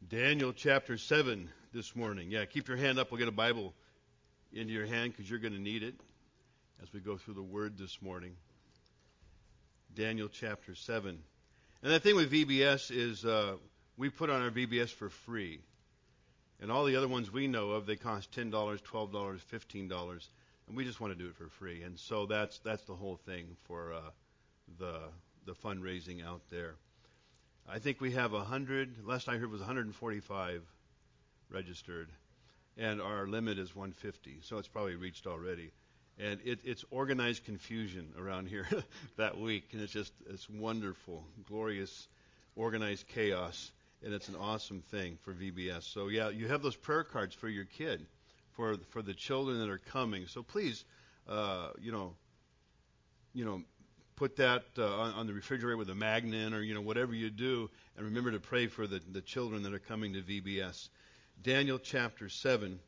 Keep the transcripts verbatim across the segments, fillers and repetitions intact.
Daniel chapter seven this morning. Yeah, keep your hand up. We'll get a Bible into your hand because you're going to need it as we go through the Word this morning. Daniel chapter seven. And the thing with V B S is uh, we put on our V B S for free. And all the other ones we know of, they cost ten dollars, twelve dollars, fifteen dollars. And we just want to do it for free. And so that's that's the whole thing for uh, the the fundraising out there. I think we have one hundred, last I heard was one hundred forty-five registered, and our limit is one hundred fifty, so it's probably reached already. And it, it's organized confusion around here that week, and it's just, it's wonderful, glorious, organized chaos, and it's an awesome thing for V B S. So yeah, you have those prayer cards for your kid, for for the children that are coming. So please, uh, you know, you know, put that uh, on, on the refrigerator with a magnet, or you know, whatever you do, and remember to pray for the, the children that are coming to V B S. Daniel chapter seven.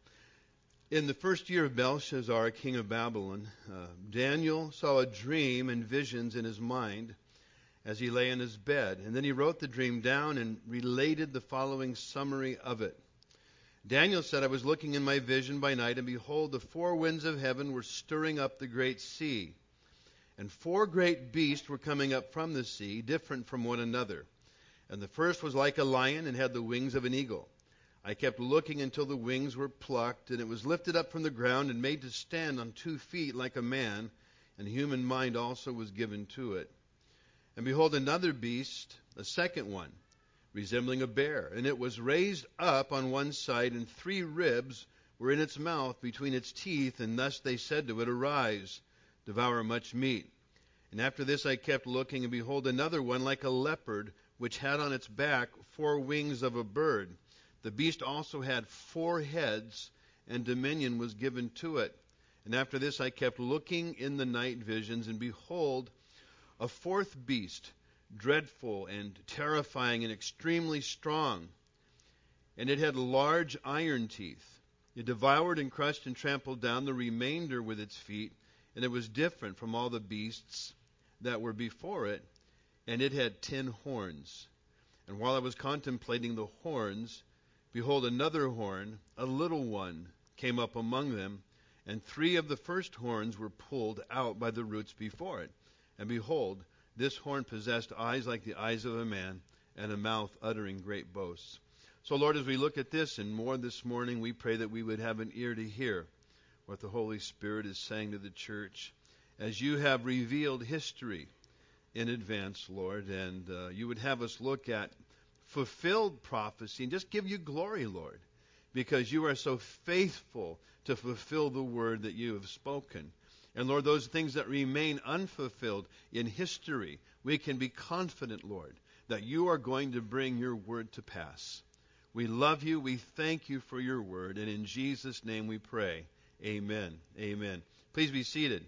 In the first year of Belshazzar, king of Babylon, uh, Daniel saw a dream and visions in his mind as he lay in his bed. And then he wrote the dream down and related the following summary of it. Daniel said, I was looking in my vision by night, and behold, the four winds of heaven were stirring up the great sea. And four great beasts were coming up from the sea, different from one another. And the first was like a lion and had the wings of an eagle. I kept looking until the wings were plucked, and it was lifted up from the ground and made to stand on two feet like a man, and human mind also was given to it. And behold, another beast, a second one, resembling a bear, and it was raised up on one side, and three ribs were in its mouth between its teeth, and thus they said to it, Arise, devour much meat. And after this I kept looking, and behold, another one like a leopard, which had on its back four wings of a bird. The beast also had four heads, and dominion was given to it. And after this I kept looking in the night visions, and behold, a fourth beast, dreadful and terrifying and extremely strong. And it had large iron teeth. It devoured and crushed and trampled down the remainder with its feet, and it was different from all the beasts that were before it, and it had ten horns. And while I was contemplating the horns, behold, another horn, a little one, came up among them, and three of the first horns were pulled out by the roots before it. And behold, this horn possessed eyes like the eyes of a man, and a mouth uttering great boasts. So, Lord, as we look at this and more this morning, we pray that we would have an ear to hear what the Holy Spirit is saying to the church, as you have revealed history in advance, Lord, and uh, you would have us look at fulfilled prophecy and just give you glory, Lord, because you are so faithful to fulfill the word that you have spoken. And Lord, those things that remain unfulfilled in history, we can be confident, Lord, that you are going to bring your word to pass. We love you. We thank you for your word. And in Jesus' name we pray. Amen. Amen. Please be seated.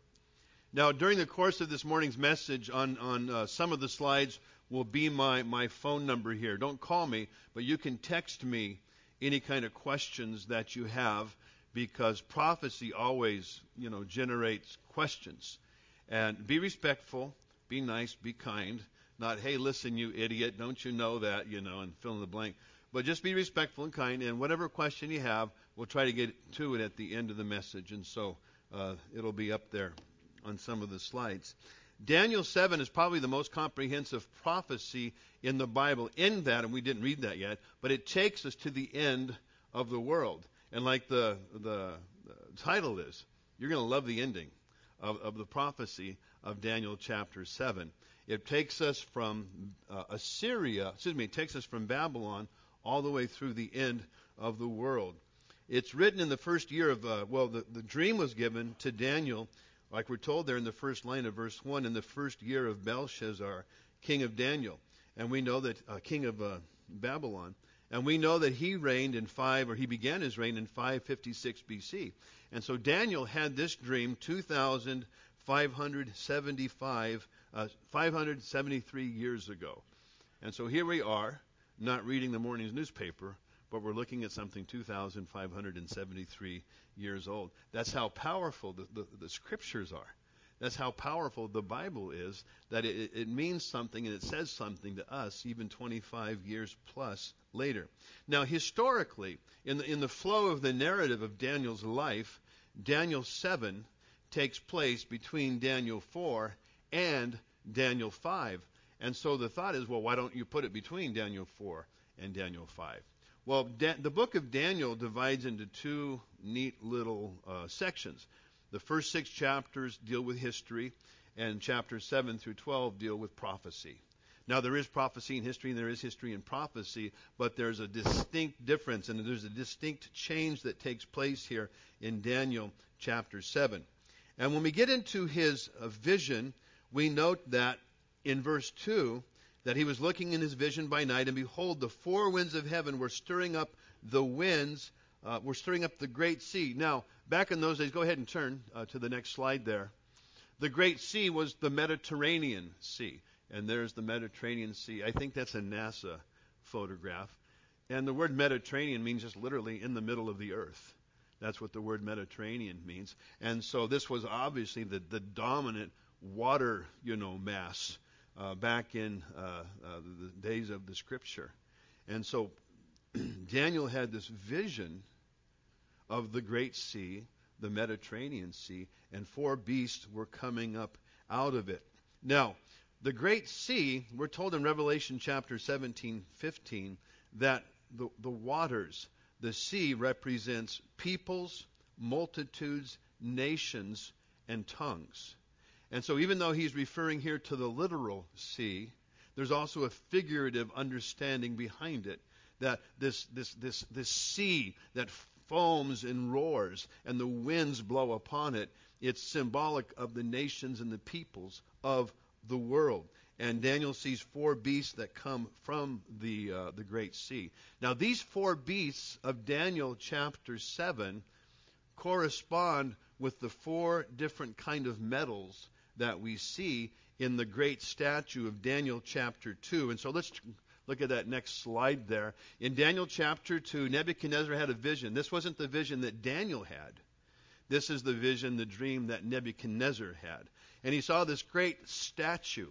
Now, during the course of this morning's message, on, on uh, some of the slides will be my, my phone number here. Don't call me, but you can text me any kind of questions that you have, because prophecy always, you know, generates questions. And be respectful, be nice, be kind. Not, hey, listen, you idiot, don't you know that, you know, and fill in the blank. But just be respectful and kind, and whatever question you have, we'll try to get to it at the end of the message. And so uh, it'll be up there on some of the slides. Daniel seven is probably the most comprehensive prophecy in the Bible, in that, and we didn't read that yet, but it takes us to the end of the world. And like the, the, the title is, you're going to love the ending of, of the prophecy of Daniel chapter seven. It takes us from uh, Assyria, excuse me, it takes us from Babylon all the way through the end of the world. It's written in the first year of, uh, well, the, the dream was given to Daniel, like we're told there in the first line of verse one, in the first year of Belshazzar, king of Daniel. And we know that, uh, king of uh, Babylon. And we know that he reigned in five, or he began his reign in five fifty-six B C. And so Daniel had this dream two thousand five hundred seventy-five, uh, five hundred seventy-three years ago. And so here we are, not reading the morning's newspaper, but we're looking at something two thousand five hundred seventy-three years old. That's how powerful the, the, the scriptures are. That's how powerful the Bible is, that it, it means something and it says something to us even twenty-five years plus later. Now, historically, in the, in the flow of the narrative of Daniel's life, Daniel seven takes place between Daniel four and Daniel five. And so the thought is, well, why don't you put it between Daniel four and Daniel five? Well, da- the book of Daniel divides into two neat little uh, sections. The first six chapters deal with history, and chapters seven through twelve deal with prophecy. Now, there is prophecy in history, and there is history in prophecy, but there's a distinct difference, and there's a distinct change that takes place here in Daniel chapter seven. And when we get into his uh, vision, we note that in verse two, that he was looking in his vision by night, and behold, the four winds of heaven were stirring up the winds, uh, were stirring up the great sea. Now, back in those days, go ahead and turn uh, to the next slide there. The great sea was the Mediterranean Sea. And there's the Mediterranean Sea. I think that's a NASA photograph. And the word Mediterranean means just literally in the middle of the earth. That's what the word Mediterranean means. And so this was obviously the, the dominant water, you know, mass uh, back in uh, uh, the days of the Scripture. And so Daniel had this vision of the great sea, the Mediterranean Sea, and four beasts were coming up out of it. Now, the great sea, we're told in Revelation chapter seventeen, fifteen, that the, the waters, the sea represents peoples, multitudes, nations, and tongues. And so even though he's referring here to the literal sea, there's also a figurative understanding behind it, that this this this this sea that foams and roars and the winds blow upon it, it's symbolic of the nations and the peoples of the world. And Daniel sees four beasts that come from the uh, the great sea. Now, these four beasts of Daniel chapter seven correspond with the four different kind of metals that we see in the great statue of Daniel chapter two. And so let's look at that next slide there. In Daniel chapter two, Nebuchadnezzar had a vision. This wasn't the vision that Daniel had. This is the vision, the dream that Nebuchadnezzar had. And he saw this great statue.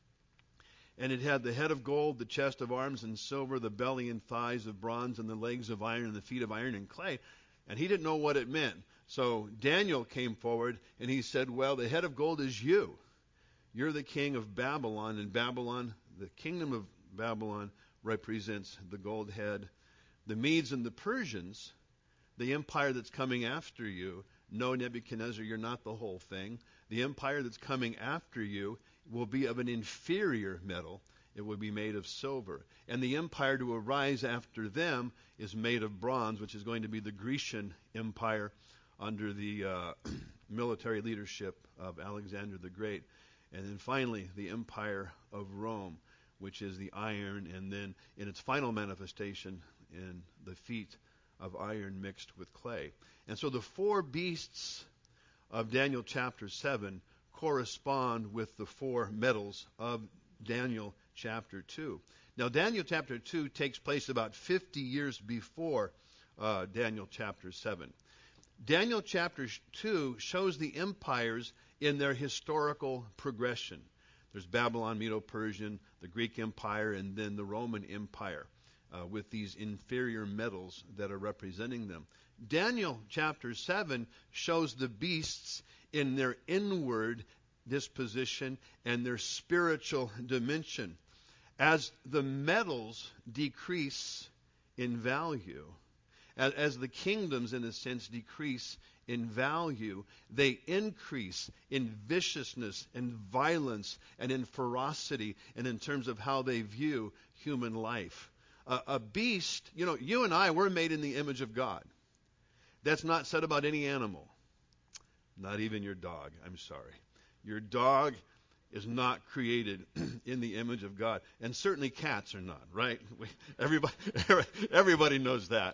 And it had the head of gold, the chest of arms and silver, the belly and thighs of bronze, and the legs of iron, and the feet of iron and clay. And he didn't know what it meant. So Daniel came forward, and he said, well, the head of gold is you. You're the king of Babylon, and Babylon, the kingdom of Babylon, represents the gold head. The Medes and the Persians, the empire that's coming after you, no, Nebuchadnezzar, you're not the whole thing. The empire that's coming after you will be of an inferior metal. It will be made of silver. And the empire to arise after them is made of bronze, which is going to be the Grecian Empire under the uh, military leadership of Alexander the Great. And then finally, the empire of Rome, which is the iron, and then in its final manifestation in the feet of iron mixed with clay. And so the four beasts of Daniel chapter seven correspond with the four metals of Daniel chapter two. Now, Daniel chapter two takes place about fifty years before uh, Daniel chapter seven. Daniel chapter two shows the empires in their historical progression. There's Babylon, Medo-Persian, the Greek Empire, and then the Roman Empire uh, with these inferior metals that are representing them. Daniel chapter seven shows the beasts in their inward disposition and their spiritual dimension. As the metals decrease in value, as, as the kingdoms, in a sense, decrease in value, they increase in viciousness and violence and in ferocity and in terms of how they view human life. Uh, a beast, you know, you and I, we're made in the image of God. That's not said about any animal. Not even your dog. I'm sorry. Your dog is not created in the image of God. And certainly cats are not, right? We, everybody, everybody knows that.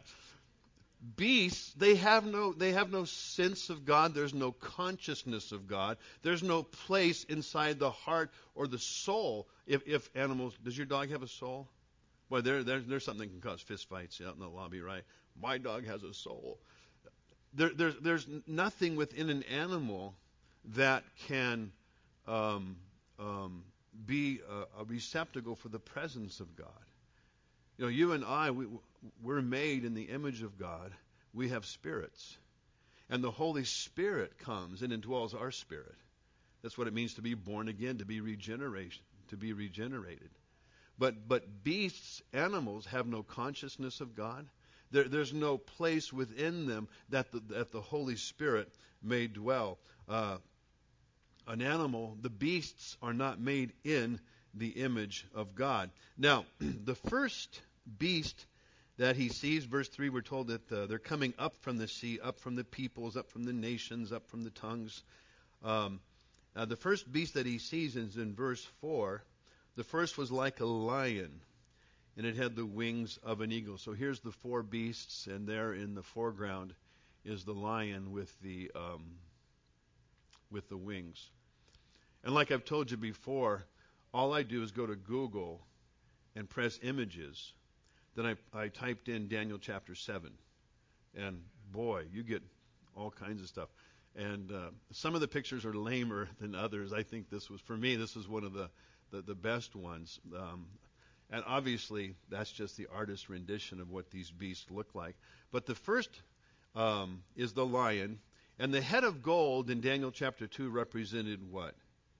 Beasts, they have no they have no sense of God. There's no consciousness of God. There's no place inside the heart or the soul. If, if animals, does your dog have a soul? Well, there, there, there's something that can cause fist fights out in the lobby, right? My dog has a soul. There, there's, there's nothing within an animal that can um, um, be a, a receptacle for the presence of God. You know, you and I, we, we're made in the image of God. We have spirits. And the Holy Spirit comes and indwells our spirit. That's what it means to be born again, to be regeneration, to be regenerated. But but beasts, animals, have no consciousness of God. There, there's no place within them that the, that the Holy Spirit may dwell. Uh, an animal, the beasts are not made in the image of God. Now, the first beast that he sees, verse three, we're told that uh, they're coming up from the sea, up from the peoples, up from the nations, up from the tongues. Um, uh, the first beast that he sees is in verse four. The first was like a lion, and it had the wings of an eagle. So here's the four beasts, and there in the foreground is the lion with the um, with the wings. And like I've told you before, all I do is go to Google and press images. Then I, I typed in Daniel chapter seven, and boy, you get all kinds of stuff. And uh, some of the pictures are lamer than others. I think this was, for me, this was one of the the, the best ones. Um, and obviously, that's just the artist's rendition of what these beasts look like. But the first um, is the lion, and the head of gold in Daniel chapter two represented what?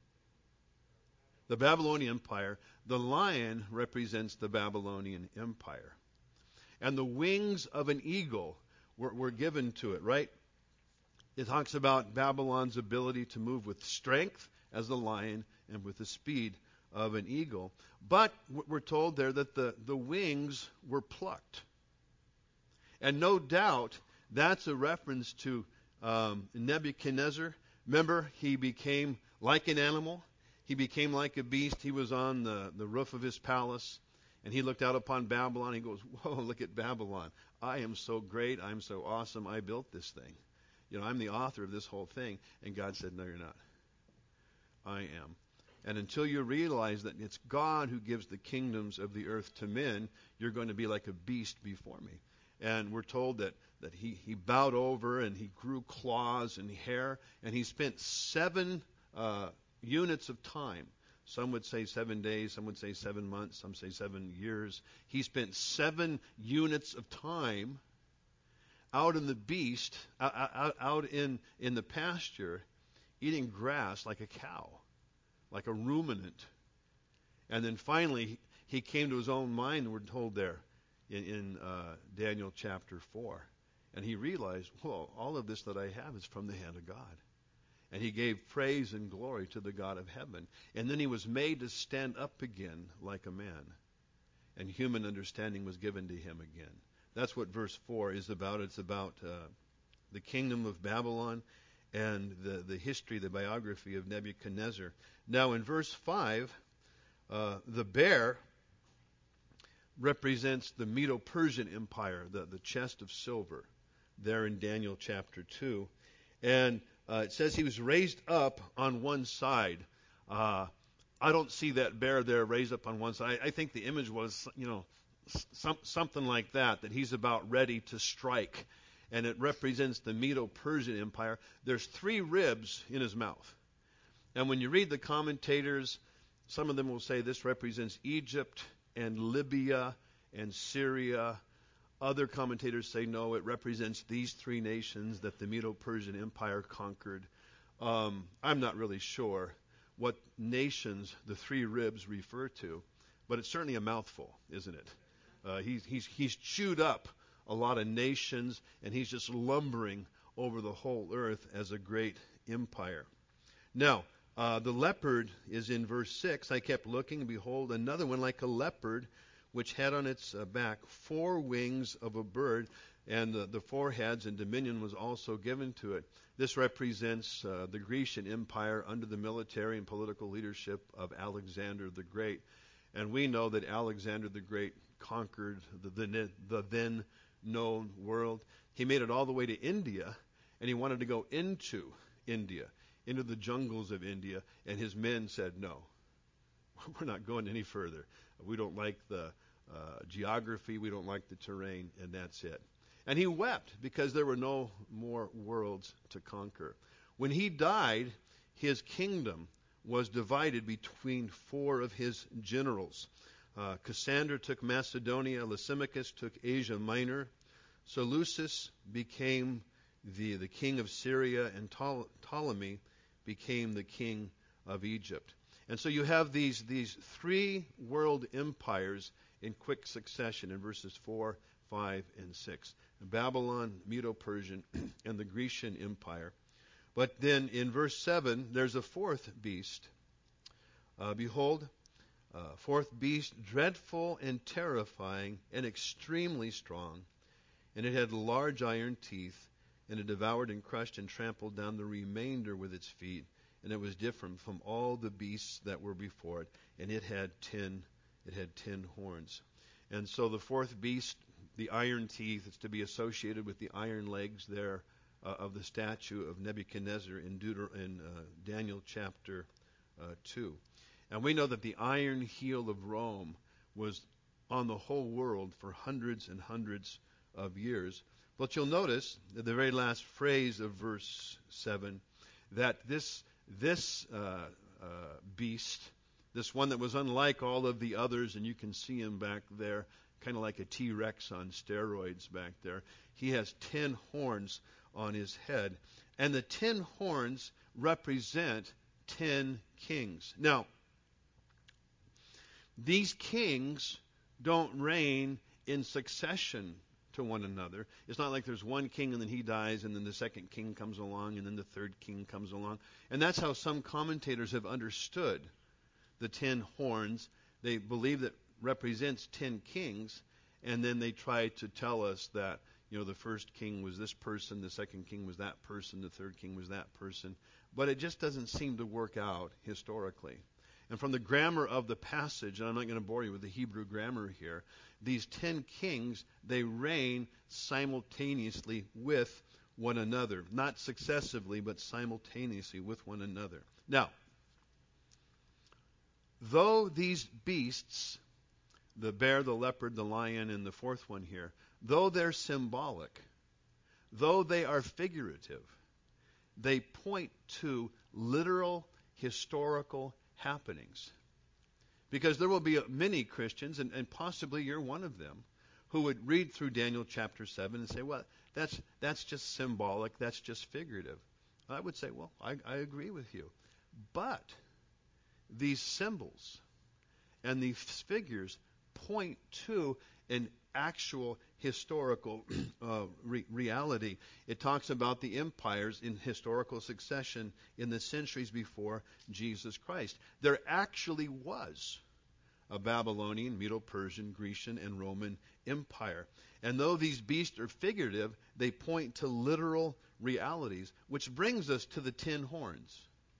The Babylonian Empire. The lion represents the Babylonian Empire. And the wings of an eagle were, were given to it, right? It talks about Babylon's ability to move with strength as the lion and with the speed of an eagle. But we're told there that the, the wings were plucked. And no doubt that's a reference to um, Nebuchadnezzar. Remember, he became like an animal. He became like a beast. He was on the, the roof of his palace, and he looked out upon Babylon. He goes, whoa, look at Babylon. I am so great. I'm so awesome. I built this thing. You know, I'm the author of this whole thing. And God said, no, you're not. I am. And until you realize that it's God who gives the kingdoms of the earth to men, you're going to be like a beast before me. And we're told that, that he, he bowed over and he grew claws and hair, and he spent seven uh, units of time. Some would say seven days, some would say seven months, some say seven years. He spent seven units of time out in the beast, out, out in, in the pasture, eating grass like a cow, like a ruminant. And then finally, he came to his own mind, we're told there in, in uh, Daniel chapter four. And he realized, whoa, all of this that I have is from the hand of God. And he gave praise and glory to the God of heaven. And then he was made to stand up again like a man. And human understanding was given to him again. That's what verse four is about. It's about uh, the kingdom of Babylon and the, the history, the biography of Nebuchadnezzar. Now in verse five, uh, the bear represents the Medo-Persian Empire, the, the chest of silver, there in Daniel chapter two. And uh, it says he was raised up on one side. Uh, I don't see that bear there raised up on one side. I, I think the image was, you know, some, something like that, that he's about ready to strike. And it represents the Medo-Persian Empire. There's three ribs in his mouth. And when you read the commentators, some of them will say this represents Egypt and Libya and Syria. Other commentators say no, it represents these three nations that the Medo-Persian Empire conquered. Um, I'm not really sure what nations the three ribs refer to, but it's certainly a mouthful, isn't it? Uh, he's, he's, he's chewed up a lot of nations, and he's just lumbering over the whole earth as a great empire. Now, uh, the leopard is in verse six. I kept looking, and behold, another one like a leopard, which had on its uh, back four wings of a bird, and the, the four heads, and dominion was also given to it. This represents uh, the Grecian Empire under the military and political leadership of Alexander the Great. And we know that Alexander the Great conquered the, the, the then known world. He made it all the way to India, and he wanted to go into India, into the jungles of India, and his men said, no, we're not going any further. We don't like the uh, geography, we don't like the terrain, and that's it. And he wept because there were no more worlds to conquer. When he died, his kingdom was divided between four of his generals. Uh, Cassander took Macedonia, Lysimachus took Asia Minor, Seleucus became the, the king of Syria, and Ptol- Ptolemy became the king of Egypt. And so you have these, these three world empires in quick succession in verses four, five, and six. Babylon, Medo-Persian, and the Grecian Empire. But then in verse seven, there's a fourth beast. Uh, behold, uh, fourth beast, dreadful and terrifying and extremely strong. And it had large iron teeth, and it devoured and crushed and trampled down the remainder with its feet. And it was different from all the beasts that were before it. And it had ten, it had ten horns. And so the fourth beast, the iron teeth, is to be associated with the iron legs there uh, of the statue of Nebuchadnezzar in, Deuter- in uh, Daniel chapter uh, two. And we know that the iron heel of Rome was on the whole world for hundreds and hundreds of years. But you'll notice at the very last phrase of verse seven that this this uh, uh, beast, this one that was unlike all of the others, and you can see him back there, kind of like a T-Rex on steroids back there. He has ten horns on his head, and the ten horns represent ten kings. Now, these kings don't reign in succession to one another. It's not like there's one king and then he dies and then the second king comes along and then the third king comes along. And that's how some commentators have understood the ten horns. They believe that represents ten kings, and then they try to tell us that, you know, the first king was this person, the second king was that person, the third king was that person. But it just doesn't seem to work out historically. And from the grammar of the passage, and I'm not going to bore you with the Hebrew grammar here, these ten kings, they reign simultaneously with one another. Not successively, but simultaneously with one another. Now, though these beasts, the bear, the leopard, the lion, and the fourth one here, though they're symbolic, though they are figurative, they point to literal historical happenings. Because there will be many Christians, and, and possibly you're one of them, who would read through Daniel chapter seven and say, well, that's that's just symbolic, that's just figurative. I would say, well, I, I agree with you. But these symbols and these figures point to an actual historical uh, re- reality. It talks about the empires in historical succession in the centuries before Jesus Christ. There actually was a Babylonian, Medo-Persian, Grecian, and Roman empire. And though these beasts are figurative, they point to literal realities, which brings us to the ten horns.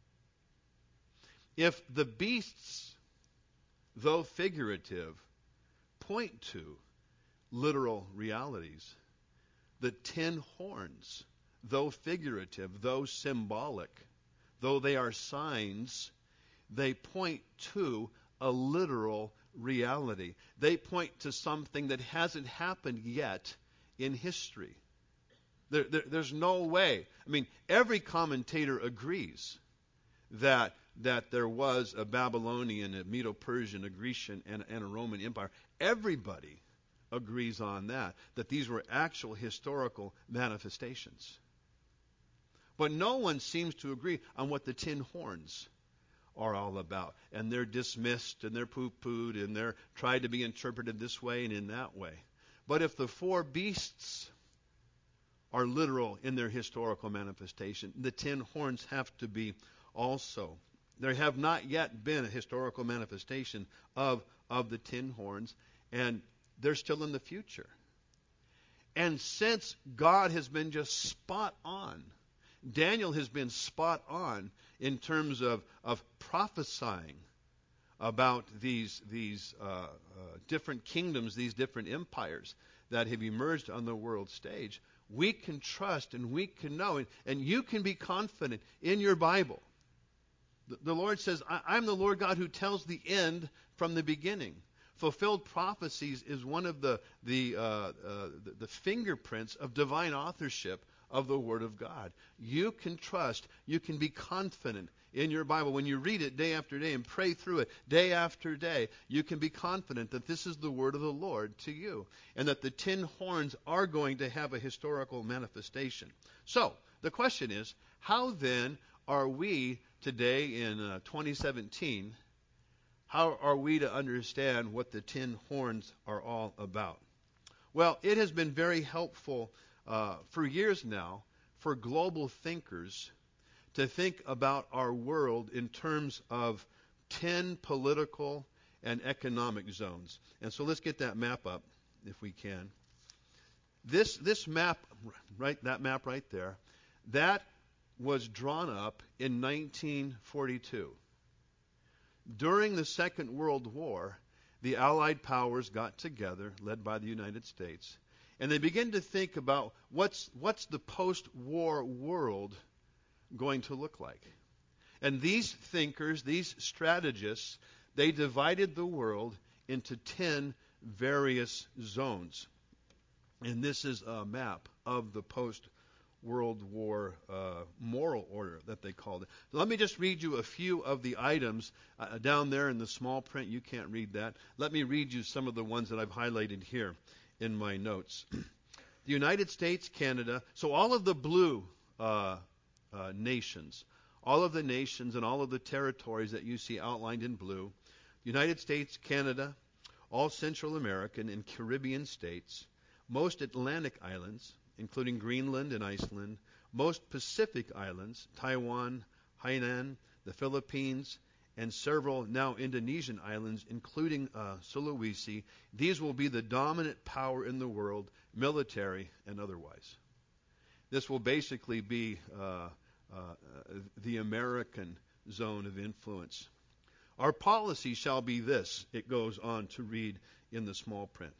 If the beasts, though figurative, point to literal realities, the ten horns, though figurative, though symbolic, though they are signs, they point to a literal reality. They point to something that hasn't happened yet in history. There, there, there's no way. I mean, every commentator agrees that that there was a Babylonian, a Medo-Persian, a Grecian, and, and a Roman empire. Everybody agrees on that, that these were actual historical manifestations. But no one seems to agree on what the ten horns are all about. And they're dismissed, and they're poo-pooed, and they're tried to be interpreted this way and in that way. But if the four beasts are literal in their historical manifestation, the ten horns have to be also. There have not yet been a historical manifestation of, of the ten horns, and they're still in the future. And since God has been just spot on, Daniel has been spot on in terms of, of prophesying about these, these uh, uh, different kingdoms, these different empires that have emerged on the world stage, we can trust and we can know, and, and you can be confident in your Bible. The, the Lord says, I, I'm the Lord God who tells the end from the beginning. Fulfilled prophecies is one of the, the, uh, uh, the, the fingerprints of divine authorship of the Word of God. You can trust, you can be confident in your Bible. When you read it day after day and pray through it day after day, you can be confident that this is the Word of the Lord to you, and that the ten horns are going to have a historical manifestation. So, the question is, how then are we today in uh, twenty seventeen, how are we to understand what the ten horns are all about? Well, it has been very helpful uh, for years now for global thinkers to think about our world in terms of ten political and economic zones. And so let's get that map up if we can. This this map, right, that map right there, that was drawn up in nineteen forty-two. During the Second World War, the Allied powers got together, led by the United States, and they began to think about what's what's the post-war world going to look like. And these thinkers, these strategists, they divided the world into ten various zones. And this is a map of the post-World War uh, moral order that they called it. So let me just read you a few of the items uh, down there in the small print. You can't read that. Let me read you some of the ones that I've highlighted here in my notes. The United States, Canada, so all of the blue uh, uh, nations, all of the nations and all of the territories that you see outlined in blue, United States, Canada, all Central American and Caribbean states, most Atlantic islands, including Greenland and Iceland, most Pacific islands, Taiwan, Hainan, the Philippines, and several now Indonesian islands, including uh, Sulawesi. These will be the dominant power in the world, military and otherwise. This will basically be uh, uh, the American zone of influence. Our policy shall be this, it goes on to read in the small print.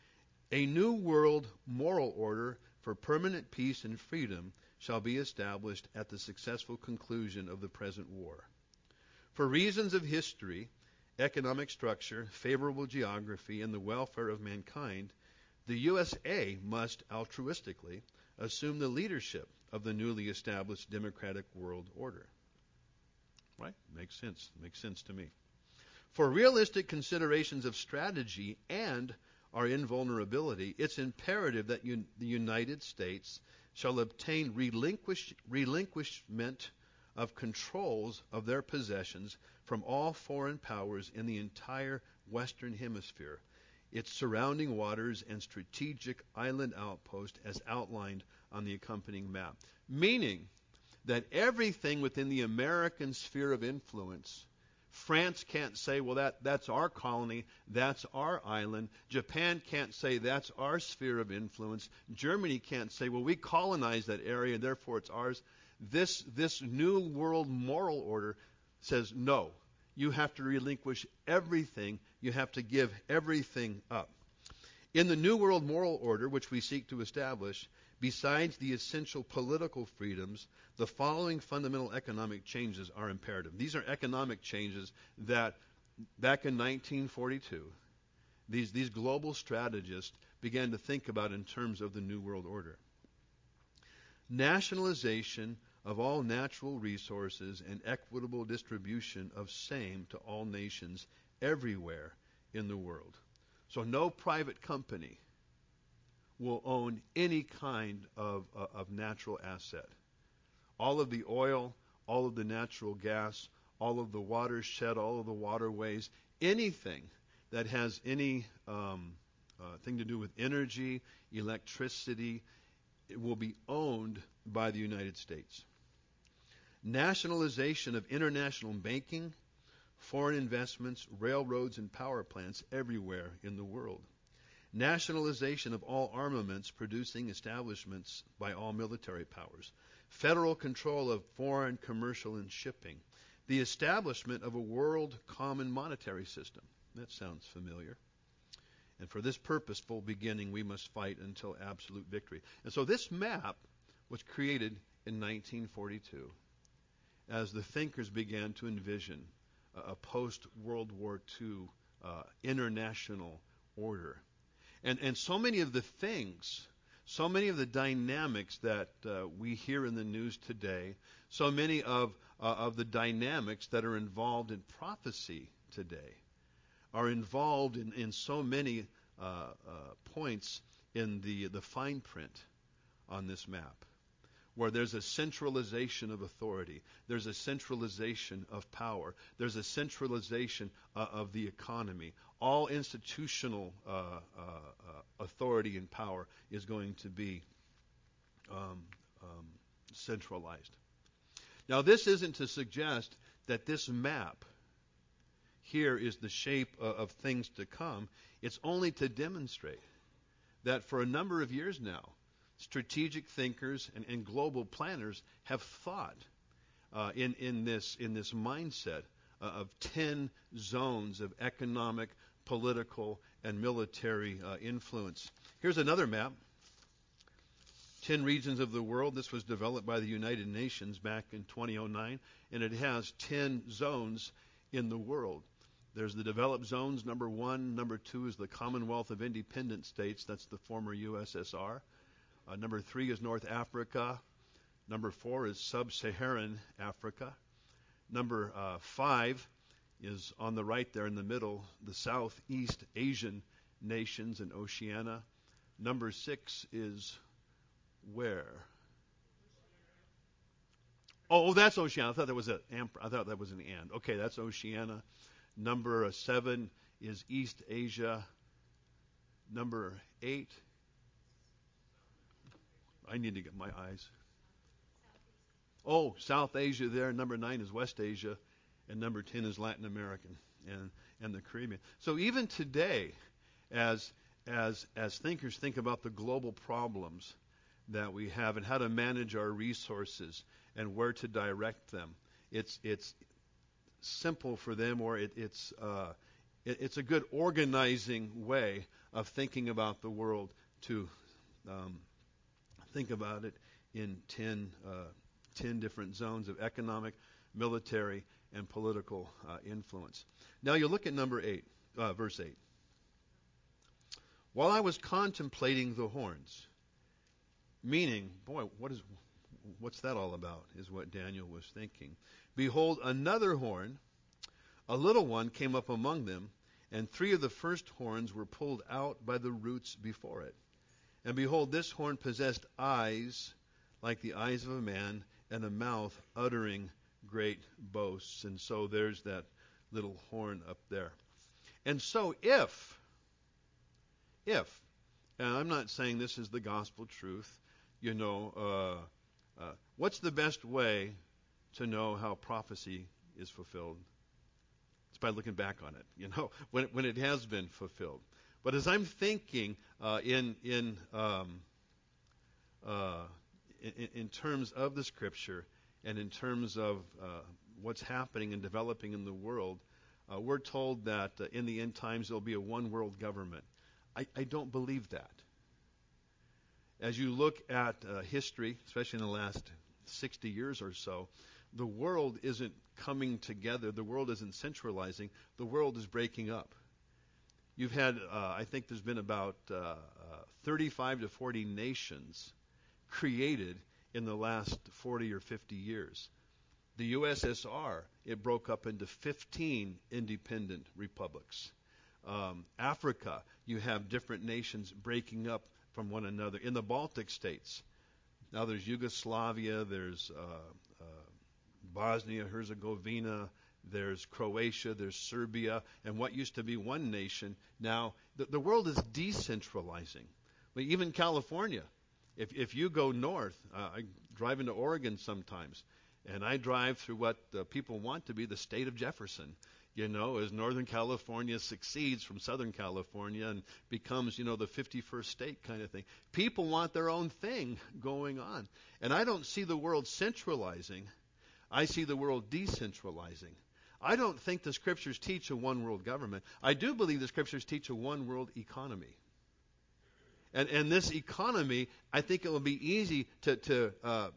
A new world moral order for permanent peace and freedom shall be established at the successful conclusion of the present war. For reasons of history, economic structure, favorable geography, and the welfare of mankind, the U S A must altruistically assume the leadership of the newly established democratic world order. Right? Makes sense. Makes sense to me. For realistic considerations of strategy and our invulnerability, it's imperative that un- the United States shall obtain relinquish- relinquishment of controls of their possessions from all foreign powers in the entire Western Hemisphere, its surrounding waters and strategic island outpost as outlined on the accompanying map. Meaning that everything within the American sphere of influence, France can't say, well, that, that's our colony, that's our island. Japan can't say, that's our sphere of influence. Germany can't say, well, we colonized that area, therefore it's ours. This, this new world moral order says, no, you have to relinquish everything. You have to give everything up. In the new world moral order, which we seek to establish, besides the essential political freedoms, the following fundamental economic changes are imperative. These are economic changes that, back in nineteen forty-two, these, these global strategists began to think about in terms of the New World Order. Nationalization of all natural resources and equitable distribution of same to all nations everywhere in the world. So no private company will own any kind of, uh, of natural asset. All of the oil, all of the natural gas, all of the watershed, all of the waterways, anything that has any um, uh, thing to do with energy, electricity, it will be owned by the United States. Nationalization of international banking, foreign investments, railroads, and power plants everywhere in the world. Nationalization of all armaments producing establishments by all military powers. Federal control of foreign commercial and shipping. The establishment of a world common monetary system. That sounds familiar. And for this purposeful beginning, we must fight until absolute victory. And so this map was created in nineteen forty-two as the thinkers began to envision a, a post-World War Two uh, international order. And, and so many of the things So many of the dynamics that uh, we hear in the news today, so many of, uh, of the dynamics that are involved in prophecy today are involved in, in so many uh, uh, points in the, the fine print on this map, where there's a centralization of authority, there's a centralization of power, there's a centralization uh, of the economy. All institutional uh, uh, uh, authority and power is going to be um, um, centralized. Now, this isn't to suggest that this map here is the shape of, of things to come. It's only to demonstrate that for a number of years now, strategic thinkers and, and global planners have thought uh, in, in, this, in this mindset uh, of ten zones of economic, political, and military uh, influence. Here's another map. ten regions of the world. This was developed by the United Nations back in two thousand nine, and it has ten zones in the world. There's the developed zones, number one. Number two is the Commonwealth of Independent States. That's the former U S S R. Uh, number three is North Africa. Number four is Sub-Saharan Africa. Number uh, five is on the right there in the middle, the Southeast Asian nations and Oceania. Number six is where? Oh, that's Oceania. I thought that was a. I thought that was an and. Okay, that's Oceania. Number seven is East Asia. Number eight. I need to get my eyes. Oh, South Asia there. Number nine is West Asia, and number ten is Latin American and and the Caribbean. So even today, as as as thinkers think about the global problems that we have and how to manage our resources and where to direct them, it's it's simple for them, or it, it's uh, it, it's a good organizing way of thinking about the world to um, think about it in ten, uh, ten different zones of economic, military, and political uh, influence. Now you look at number eight, uh, verse eight. While I was contemplating the horns, meaning, boy, what is what's that all about, is what Daniel was thinking. Behold, another horn, a little one, came up among them, and three of the first horns were pulled out by the roots before it. And behold, this horn possessed eyes like the eyes of a man, and a mouth uttering great boasts. And so there's that little horn up there. And so if, if, and I'm not saying this is the gospel truth, you know, uh, uh, what's the best way to know how prophecy is fulfilled? It's by looking back on it, you know, when when it has been fulfilled. But as I'm thinking uh, in in, um, uh, in in terms of the Scripture and in terms of uh, what's happening and developing in the world, uh, we're told that uh, in the end times there'll be a one world government. I, I don't believe that. As you look at uh, history, especially in the last sixty years or so, the world isn't coming together. The world isn't centralizing. The world is breaking up. You've had, uh, I think there's been about uh, uh, thirty-five to forty nations created in the last forty or fifty years. The U S S R, it broke up into fifteen independent republics. Um, Africa, you have different nations breaking up from one another. In the Baltic states, now there's Yugoslavia, there's uh, uh, Bosnia, Herzegovina, there's Croatia, there's Serbia, and what used to be one nation, now the, the world is decentralizing. But even California, if if you go north, uh, I drive into Oregon sometimes, and I drive through what uh, people want to be the state of Jefferson. You know, as Northern California succeeds from Southern California and becomes, you know, the fifty-first state kind of thing. People want their own thing going on. And I don't see the world centralizing. I see the world decentralizing. I don't think the Scriptures teach a one-world government. I do believe the Scriptures teach a one-world economy. And and this economy, I think it will be easy to, to uh,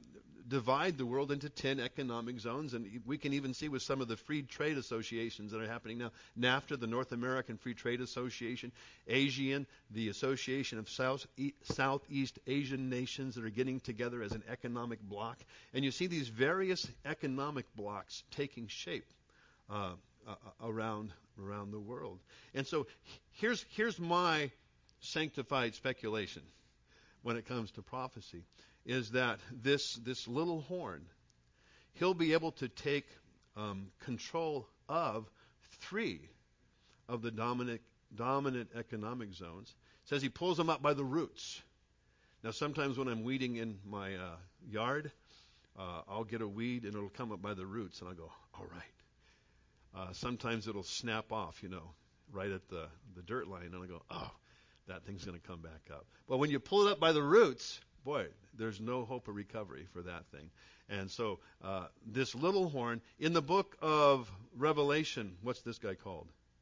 divide the world into ten economic zones, and we can even see with some of the free trade associations that are happening now. NAFTA, the North American Free Trade Association, ASEAN, the Association of South, e- Southeast Asian nations that are getting together as an economic bloc. And you see these various economic blocks taking shape uh, uh, around around the world. And so here's here's my sanctified speculation when it comes to prophecy, is that this this little horn, he'll be able to take um, control of three of the dominant dominant economic zones. It says he pulls them up by the roots. Now sometimes when I'm weeding in my uh, yard, uh, I'll get a weed and it'll come up by the roots, and I'll go, all right. Uh, sometimes it'll snap off, you know, right at the, the dirt line, and I'll go, oh, that thing's going to come back up. But when you pull it up by the roots, boy, there's no hope of recovery for that thing. And so uh, this little horn, in the book of Revelation, what's this guy called?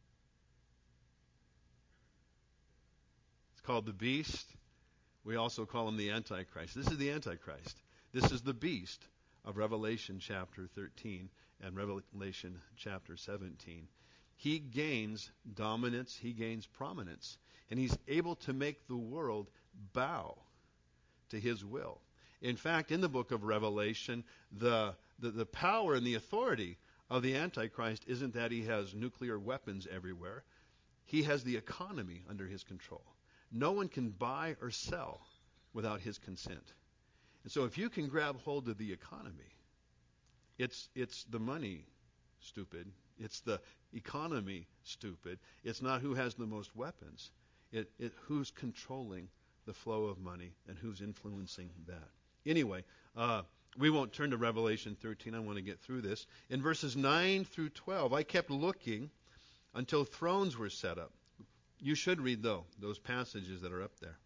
It's called the beast. We also call him the Antichrist. This is the Antichrist. This is the beast of Revelation chapter thirteen and Revelation chapter seventeen. He gains dominance, he gains prominence, and he's able to make the world bow to his will. In fact, in the book of Revelation, the, the, the power and the authority of the Antichrist isn't that he has nuclear weapons everywhere. He has the economy under his control. No one can buy or sell without his consent. And so if you can grab hold of the economy, it's it's the money, stupid. It's the economy, stupid. It's not who has the most weapons. It, it who's controlling the flow of money and who's influencing that. Anyway, uh, we won't turn to Revelation thirteen. I want to get through this. In verses nine through twelve, I kept looking until thrones were set up. You should read, though, those passages that are up there.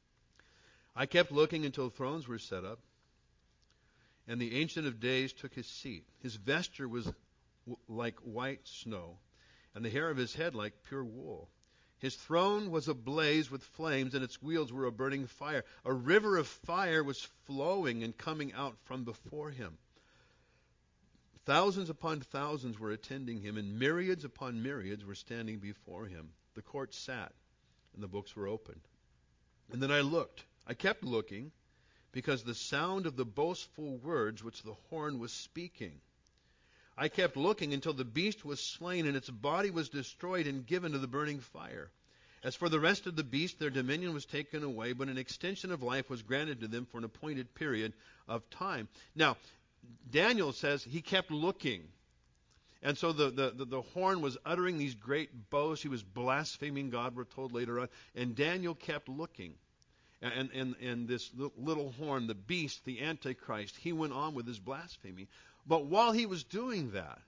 I kept looking until thrones were set up, and the Ancient of Days took his seat. His vesture was w- like white snow, and the hair of his head like pure wool. His throne was ablaze with flames, and its wheels were a burning fire. A river of fire was flowing and coming out from before him. Thousands upon thousands were attending him, and myriads upon myriads were standing before him. The court sat, and the books were opened. And then I looked. I kept looking, because the sound of the boastful words which the horn was speaking. I kept looking until the beast was slain, and its body was destroyed and given to the burning fire. As for the rest of the beast, their dominion was taken away, but an extension of life was granted to them for an appointed period of time. Now, Daniel says he kept looking. And so the, the, the, the horn was uttering these great boasts. He was blaspheming God, we're told later on. And Daniel kept looking. And, and, and this little horn, the beast, the Antichrist, he went on with his blasphemy. But while he was doing that,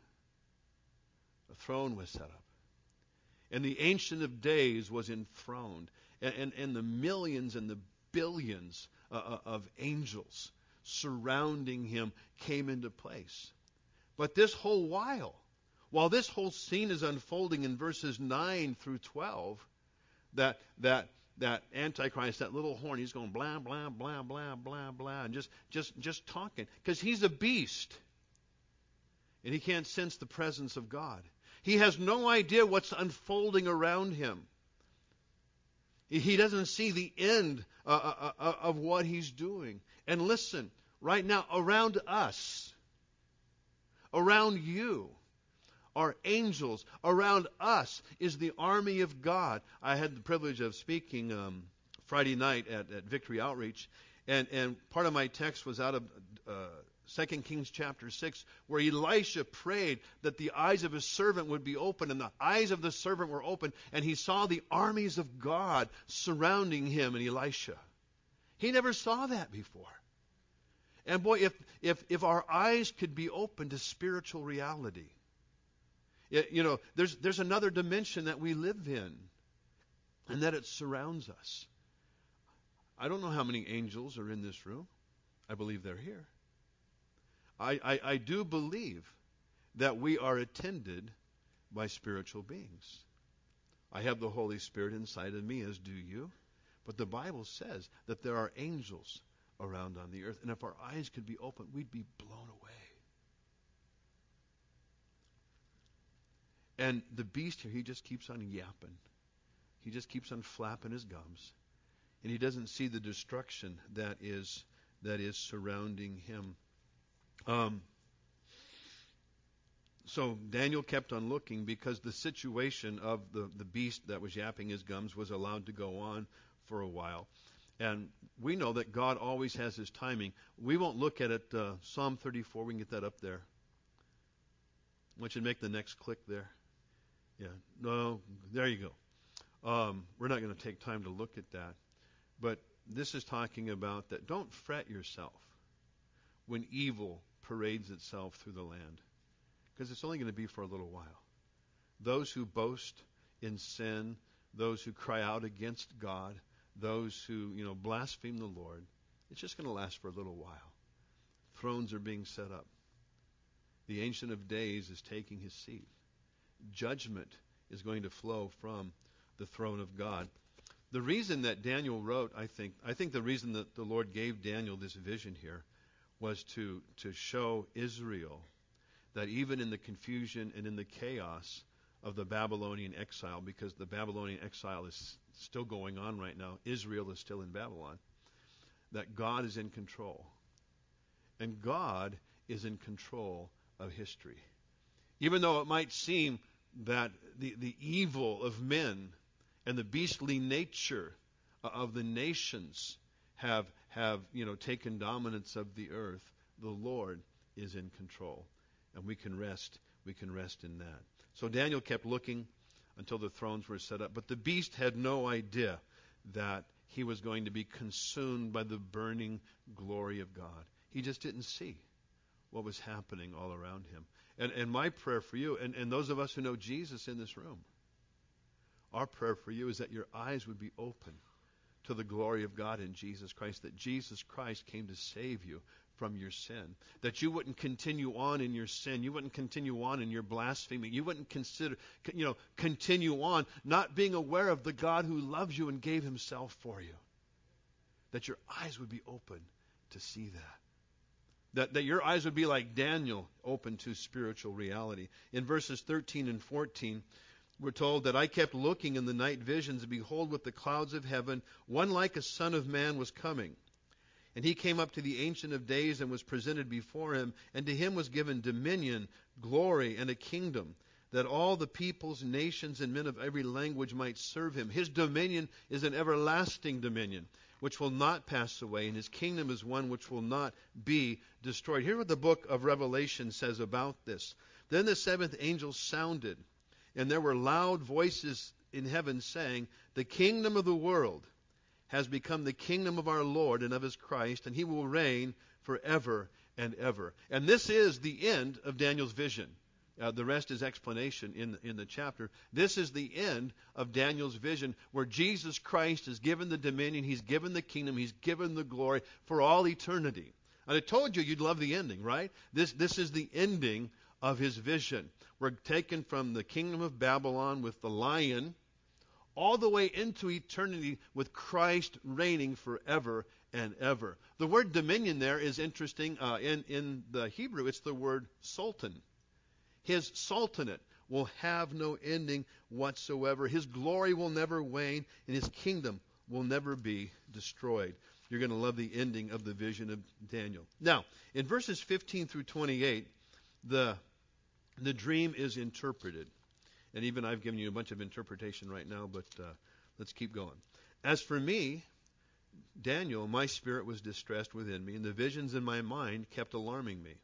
a throne was set up. And the Ancient of Days was enthroned. And, and, and the millions and the billions uh, of angels surrounding him came into place. But this whole while, while this whole scene is unfolding in verses nine through twelve, that that that Antichrist, that little horn, he's going blah, blah, blah, blah, blah, blah, and just just just talking. Because he's a beast. And he can't sense the presence of God. He has no idea what's unfolding around him. He doesn't see the end uh, uh, uh, of what he's doing. And listen, right now, around us, around you, are angels. Around us is the army of God. I had the privilege of speaking um, Friday night at, at Victory Outreach, and, and part of my text was out of uh, Second Kings chapter six, where Elisha prayed that the eyes of his servant would be open, and the eyes of the servant were open, and he saw the armies of God surrounding him and Elisha. He never saw that before. And boy, if if if our eyes could be open to spiritual reality, it, you know, there's there's another dimension that we live in, and that it surrounds us. I don't know how many angels are in this room. I believe they're here. I, I, I do believe that we are attended by spiritual beings. I have the Holy Spirit inside of me, as do you. But the Bible says that there are angels around on the earth. And if our eyes could be open, we'd be blown away. And the beast here, he just keeps on yapping. He just keeps on flapping his gums. And he doesn't see the destruction that is that is surrounding him. Um, so Daniel kept on looking because the situation of the, the beast that was yapping his gums was allowed to go on for a while. And we know that God always has his timing. We won't look at it. Uh, Psalm thirty-four, we can get that up there. I want you to make the next click there. Yeah, no, there you go. Um, we're not going to take time to look at that. But this is talking about that don't fret yourself when evil parades itself through the land, because it's only going to be for a little while. Those who boast in sin, those who cry out against God, those who, you know, blaspheme the Lord, it's just going to last for a little while. Thrones are being set up. The Ancient of Days is taking his seat. Judgment is going to flow from the throne of God. The reason that Daniel wrote, I think, I think the reason that the Lord gave Daniel this vision here was to, to show Israel that even in the confusion and in the chaos of the Babylonian exile, because the Babylonian exile is still going on right now, Israel is still in Babylon, that God is in control. And God is in control of history. Even though it might seem that the, the evil of men and the beastly nature of the nations have, have, you know, taken dominance of the earth, the Lord is in control. And we can rest, we can rest in that. So Daniel kept looking until the thrones were set up. But the beast had no idea that he was going to be consumed by the burning glory of God. He just didn't see what was happening all around him. And, and my prayer for you, and, and those of us who know Jesus in this room, our prayer for you is that your eyes would be open to the glory of God in Jesus Christ, that Jesus Christ came to save you from your sin, that you wouldn't continue on in your sin, you wouldn't continue on in your blasphemy, you wouldn't consider, you know, continue on not being aware of the God who loves you and gave himself for you, that your eyes would be open to see that. That, that your eyes would be like Daniel, open to spiritual reality. In verses thirteen and fourteen, we're told that I kept looking in the night visions, and behold, with the clouds of heaven, one like a son of man was coming. And he came up to the Ancient of Days and was presented before him, and to him was given dominion, glory, and a kingdom, that all the peoples, nations, and men of every language might serve him. His dominion is an everlasting dominion, which will not pass away, and his kingdom is one which will not be destroyed. Here's what the book of Revelation says about this. Then the seventh angel sounded, and there were loud voices in heaven saying, the kingdom of the world has become the kingdom of our Lord and of his Christ, and he will reign forever and ever. And this is the end of Daniel's vision. Uh, the rest is explanation in, in the chapter. This is the end of Daniel's vision, where Jesus Christ is given the dominion, he's given the kingdom, he's given the glory for all eternity. And I told you you'd love the ending, right? This, this is the ending of his vision. We're taken from the kingdom of Babylon with the lion all the way into eternity with Christ reigning forever and ever. The word dominion there is interesting. Uh, in, in the Hebrew, it's the word sultan. His sultanate will have no ending whatsoever. His glory will never wane, and his kingdom will never be destroyed. You're going to love the ending of the vision of Daniel. Now, in verses fifteen through twenty-eight, the, the dream is interpreted. And even I've given you a bunch of interpretation right now, but uh, let's keep going. As for me, Daniel, my spirit was distressed within me, and the visions in my mind kept alarming me.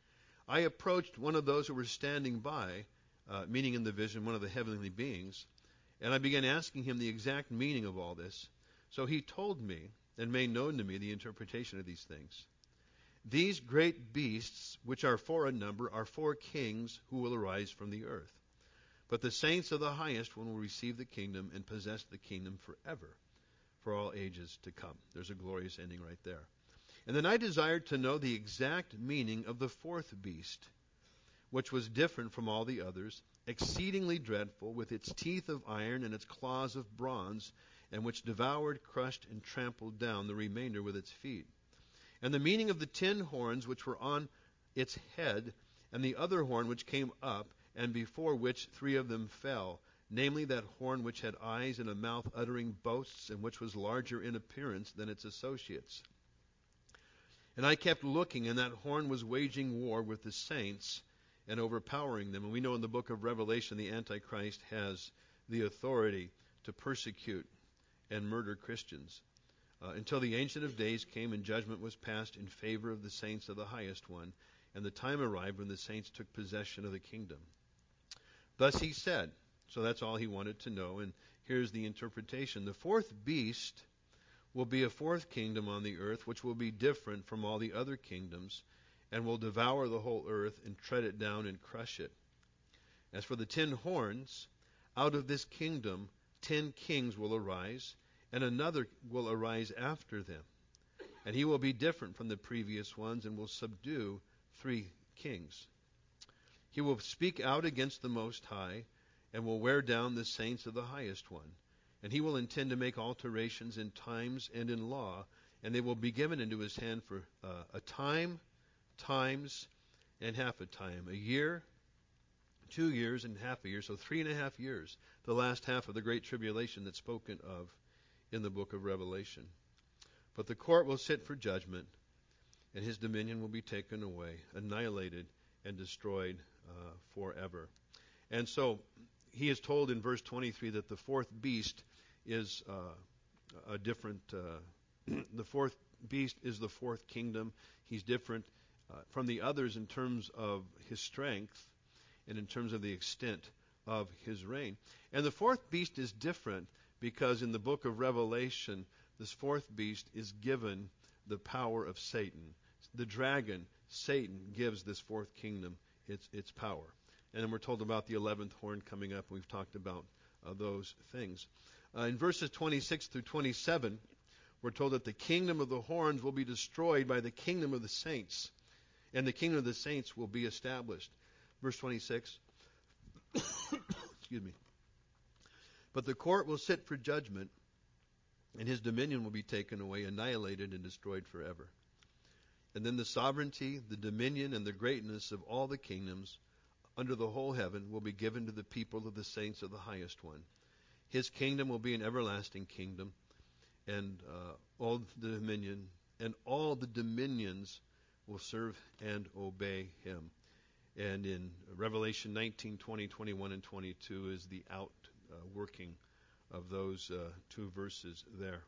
I approached one of those who were standing by, uh, meaning in the vision, one of the heavenly beings, and I began asking him the exact meaning of all this. So he told me and made known to me the interpretation of these things. These great beasts, which are four in number, are four kings who will arise from the earth. But the saints of the highest one will receive the kingdom and possess the kingdom forever, for all ages to come. There's a glorious ending right there. And then I desired to know the exact meaning of the fourth beast, which was different from all the others, exceedingly dreadful, with its teeth of iron and its claws of bronze, and which devoured, crushed, and trampled down the remainder with its feet. And the meaning of the ten horns which were on its head, and the other horn which came up, and before which three of them fell, namely that horn which had eyes and a mouth uttering boasts, and which was larger in appearance than its associates. And I kept looking, and that horn was waging war with the saints and overpowering them. And we know in the book of Revelation the Antichrist has the authority to persecute and murder Christians uh, until the Ancient of Days came and judgment was passed in favor of the saints of the highest one, and the time arrived when the saints took possession of the kingdom. Thus he said, so that's all he wanted to know, and here's the interpretation. The fourth beast will be a fourth kingdom on the earth, which will be different from all the other kingdoms, and will devour the whole earth and tread it down and crush it. As for the ten horns, out of this kingdom ten kings will arise, and another will arise after them. And he will be different from the previous ones and will subdue three kings. He will speak out against the Most High and will wear down the saints of the highest one. And he will intend to make alterations in times and in law, and they will be given into his hand for uh, a time, times, and half a time, a year, two years, and half a year, so three and a half years, the last half of the great tribulation that's spoken of in the book of Revelation. But the court will sit for judgment, and his dominion will be taken away, annihilated, and destroyed uh, forever. And so he is told in verse twenty-three that the fourth beast is uh, a different, uh, the fourth beast is the fourth kingdom. He's different uh, from the others in terms of his strength and in terms of the extent of his reign. And the fourth beast is different because in the book of Revelation, this fourth beast is given the power of Satan. The dragon, Satan, gives this fourth kingdom its its power. And then we're told about the eleventh horn coming up, and we've talked about uh, those things. Uh, in verses twenty-six through twenty-seven, we're told that the kingdom of the horns will be destroyed by the kingdom of the saints, and the kingdom of the saints will be established. Verse twenty-six, excuse me. But the court will sit for judgment, and his dominion will be taken away, annihilated, and destroyed forever. And then the sovereignty, the dominion, and the greatness of all the kingdoms under the whole heaven will be given to the people of the saints of the highest one. His kingdom will be an everlasting kingdom, and uh, all the dominion and all the dominions will serve and obey him. And in Revelation nineteen, twenty, twenty-one, and twenty-two is the outworking uh, of those uh, two verses there.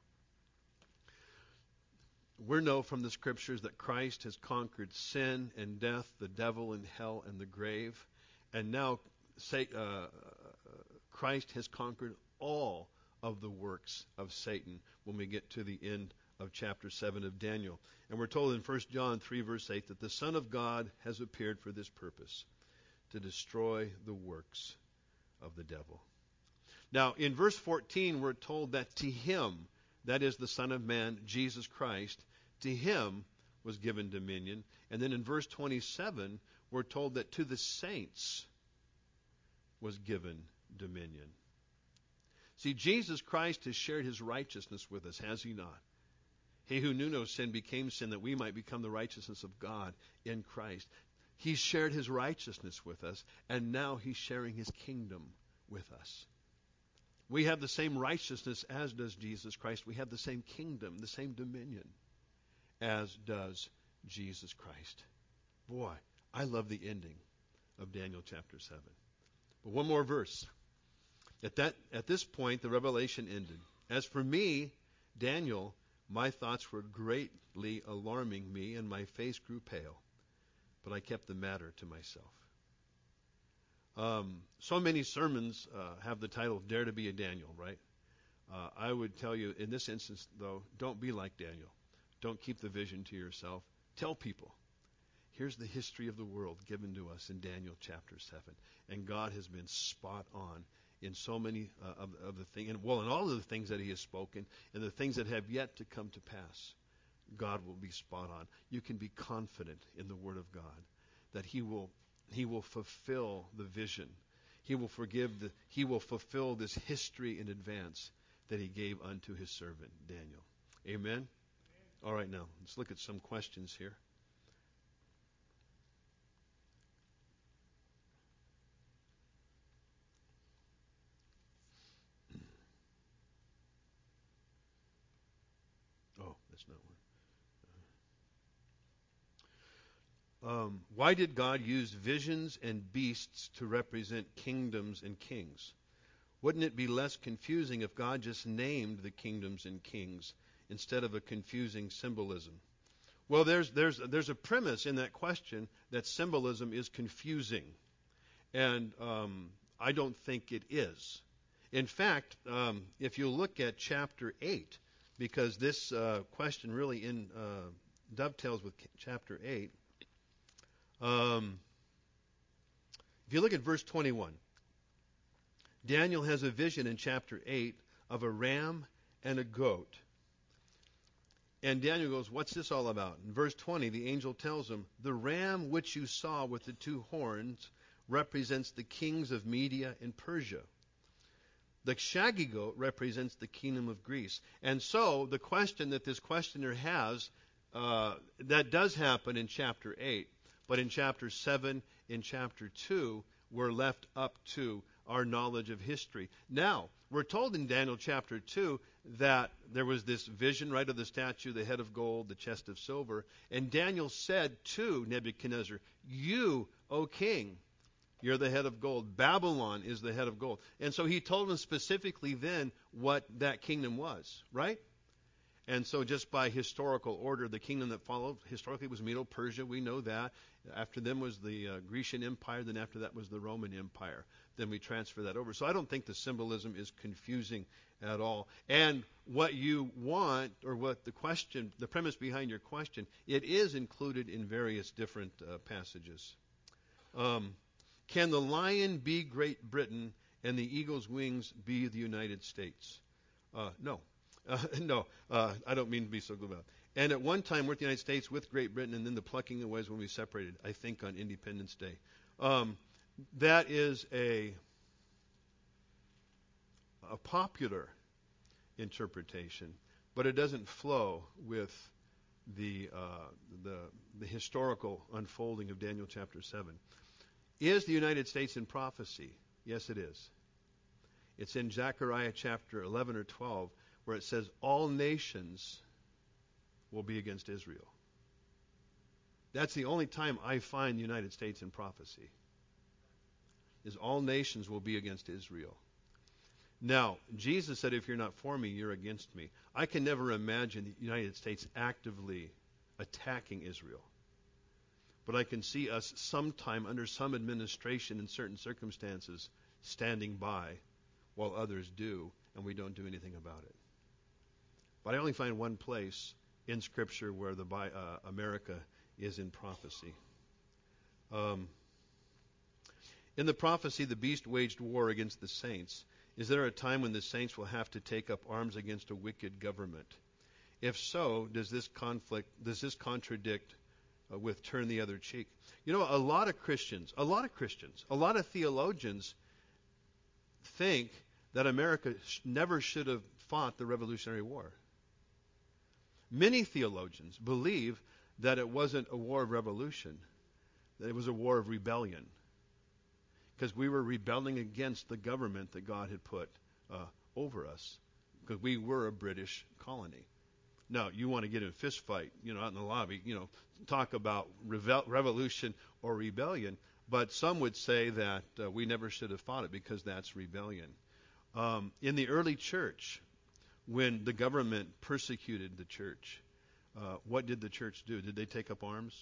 We know from the scriptures that Christ has conquered sin and death, the devil and hell and the grave. And now say, uh, Christ has conquered all of the works of Satan when we get to the end of chapter seven of Daniel. And we're told in First John three, verse eight, that the Son of God has appeared for this purpose, to destroy the works of the devil. Now, in verse fourteen, we're told that to him, that is the Son of Man, Jesus Christ, to him was given dominion. And then in verse twenty-seven, we're told that to the saints was given dominion. See, Jesus Christ has shared his righteousness with us, has he not? He who knew no sin became sin that we might become the righteousness of God in Christ. He shared his righteousness with us, and now he's sharing his kingdom with us. We have the same righteousness as does Jesus Christ. We have the same kingdom, the same dominion as does Jesus Christ. Boy, I love the ending of Daniel chapter seven. But one more verse. At that, at this point, the revelation ended. As for me, Daniel, my thoughts were greatly alarming me, and my face grew pale. But I kept the matter to myself. Um, so many sermons uh, have the title, Dare to be a Daniel, right? Uh, I would tell you, in this instance, though, don't be like Daniel. Don't keep the vision to yourself. Tell people. Here's the history of the world given to us in Daniel chapter seven. And God has been spot on in so many uh, of, of the things, and well, in all of the things that he has spoken, and the things that have yet to come to pass. God will be spot on. You can be confident in the Word of God that he will he will fulfill the vision. He will forgive the he will fulfill this history in advance that he gave unto his servant Daniel. Amen. All right, now, let's look at some questions here. Oh, that's not one. Um, why did God use visions and beasts to represent kingdoms and kings? Wouldn't it be less confusing if God just named the kingdoms and kings instead of a confusing symbolism? Well, there's there's there's a premise in that question that symbolism is confusing, and um, I don't think it is. In fact, um, if you look at chapter eight, because this uh, question really in uh, dovetails with chapter eight. Um, if you look at verse twenty-one, Daniel has a vision in chapter eight of a ram and a goat. And Daniel goes, what's this all about? In verse twenty, the angel tells him, the ram which you saw with the two horns represents the kings of Media and Persia. The shaggy goat represents the kingdom of Greece. And so the question that this questioner has, uh, that does happen in chapter eight. But in chapter seven, in chapter two, we're left up to our knowledge of history. Now, we're told in Daniel chapter two that there was this vision, right, of the statue, the head of gold, the chest of silver. And Daniel said to Nebuchadnezzar, you, O king, you're the head of gold. Babylon is the head of gold. And so he told him specifically then what that kingdom was, right? And so just by historical order, the kingdom that followed historically was Medo-Persia. We know that. After them was the uh, Grecian Empire. Then after that was the Roman Empire. Then we transfer that over. So I don't think the symbolism is confusing at all. And what you want, or what the question, the premise behind your question, it is included in various different uh, passages. Um, can the lion be Great Britain and the eagle's wings be the United States? Uh, no. Uh, no, uh, I don't mean to be so glib about it. And at one time, we're the United States with Great Britain, and then the plucking away is when we separated, I think, on Independence Day. Um, that is a, a popular interpretation, but it doesn't flow with the, uh, the, the historical unfolding of Daniel chapter seven. Is the United States in prophecy? Yes, it is. It's in Zechariah chapter eleven or twelve, where it says all nations will be against Israel. That's the only time I find the United States in prophecy, is all nations will be against Israel. Now, Jesus said, if you're not for me, you're against me. I can never imagine the United States actively attacking Israel. But I can see us sometime under some administration in certain circumstances standing by while others do, and we don't do anything about it. But I only find one place in Scripture where the uh, America is in prophecy. Um, in the prophecy, the beast waged war against the saints. Is there a time when the saints will have to take up arms against a wicked government? If so, does this conflict, does this contradict uh, with turn the other cheek? You know, a lot of Christians, a lot of Christians, a lot of theologians think that America sh- never should have fought the Revolutionary War. Many theologians believe that it wasn't a war of revolution, that it was a war of rebellion, because we were rebelling against the government that God had put uh, over us, because we were a British colony. Now, you want to get in a fist fight, you know, out in the lobby, you know, talk about revel- revolution or rebellion, but some would say that uh, we never should have fought it because that's rebellion. Um, in the early church, when the government persecuted the church, uh, what did the church do? Did they take up arms?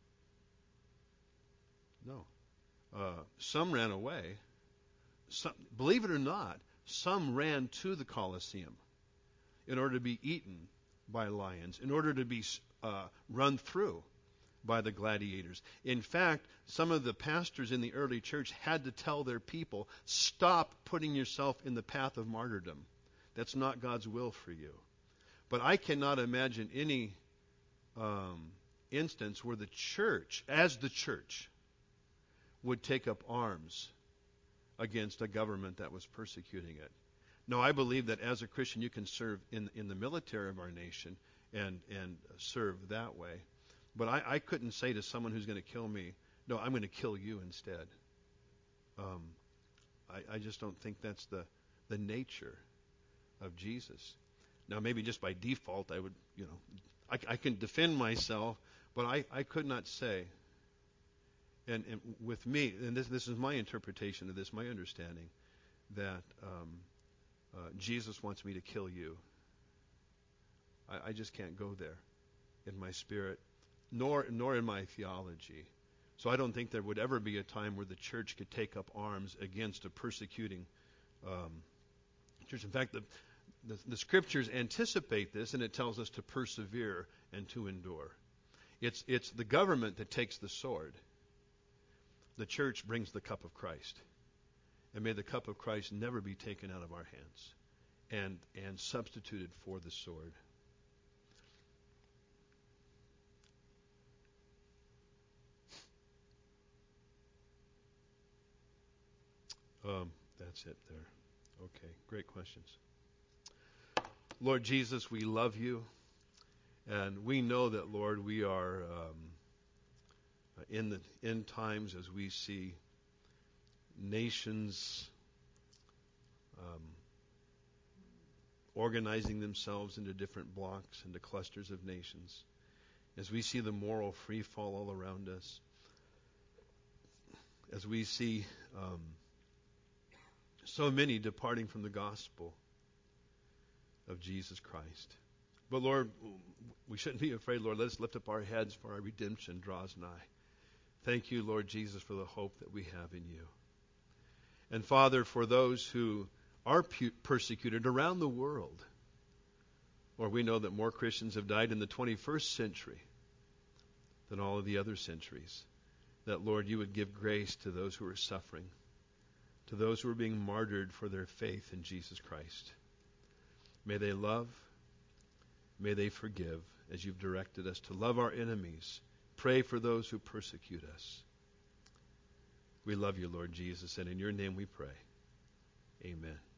No. Uh, some ran away. Some, believe it or not, some ran to the Colosseum in order to be eaten by lions, in order to be uh, run through by the gladiators. In fact, some of the pastors in the early church had to tell their people, stop putting yourself in the path of martyrdom. That's not God's will for you. But I cannot imagine any um, instance where the church, as the church, would take up arms against a government that was persecuting it. No, I believe that as a Christian you can serve in, in the military of our nation and and serve that way. But I, I couldn't say to someone who's going to kill me, no, I'm going to kill you instead. Um, I, I just don't think that's the the nature of Jesus. Now, maybe just by default, I would, you know, I, I can defend myself, but I, I could not say. And, and with me, and this this is my interpretation of this, my understanding, that um, uh, Jesus wants me to kill you. I, I just can't go there in my spirit, nor nor in my theology. So I don't think there would ever be a time where the church could take up arms against a persecuting um, church. In fact, the, the the scriptures anticipate this, and it tells us to persevere and to endure. It's it's the government that takes the sword. The church brings the cup of Christ. And may the cup of Christ never be taken out of our hands and and substituted for the sword. Um, that's it there. Okay, great questions. Lord Jesus, we love you. And we know that, Lord, we are um, in the end times as we see nations um, organizing themselves into different blocks, into clusters of nations. As we see the moral free fall all around us. As we see um, so many departing from the gospel of Jesus Christ. But Lord, we shouldn't be afraid, Lord. Let us lift up our heads, for our redemption draws nigh. Thank you, Lord Jesus, for the hope that we have in you. And Father, for those who are pu- persecuted around the world, Lord, we know that more Christians have died in the twenty-first century than all of the other centuries. That, Lord, you would give grace to those who are suffering, to those who are being martyred for their faith in Jesus Christ. May they love, may they forgive, as you've directed us to love our enemies, pray for those who persecute us. We love you, Lord Jesus, and in your name we pray. Amen.